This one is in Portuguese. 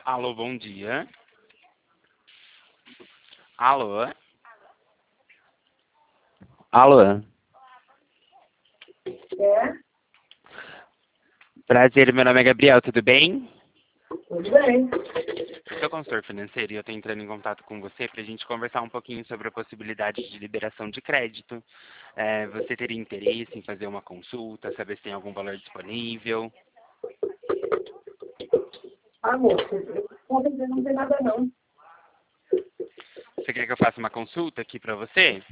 Alô, bom dia. Alô? Alô? É, Prazer, meu nome é Gabriel, tudo bem? tudo bem. Eu sou consultor financeiro e eu estou entrando em contato com você para a gente conversar um pouquinho sobre a possibilidade de liberação de crédito. Você teria interesse em fazer uma consulta, saber se tem algum valor disponível? Ah, moça, com certeza não tem nada não. Você quer que eu faça uma consulta aqui para você?